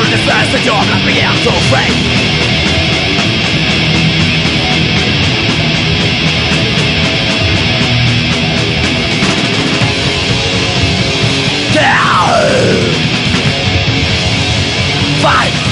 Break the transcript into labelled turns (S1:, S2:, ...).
S1: All the first that your blood began to fade. Fight!